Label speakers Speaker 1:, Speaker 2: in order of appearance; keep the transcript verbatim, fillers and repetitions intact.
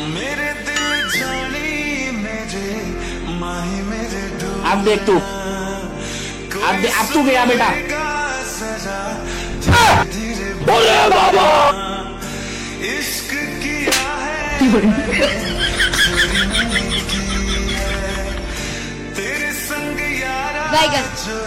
Speaker 1: मेरे दिल जानी मेरे माही मेरे
Speaker 2: अब देख तू, अब दे, अब तू गया बेटा। बोले बाबा
Speaker 1: इश्क किया है तेरे संग यारा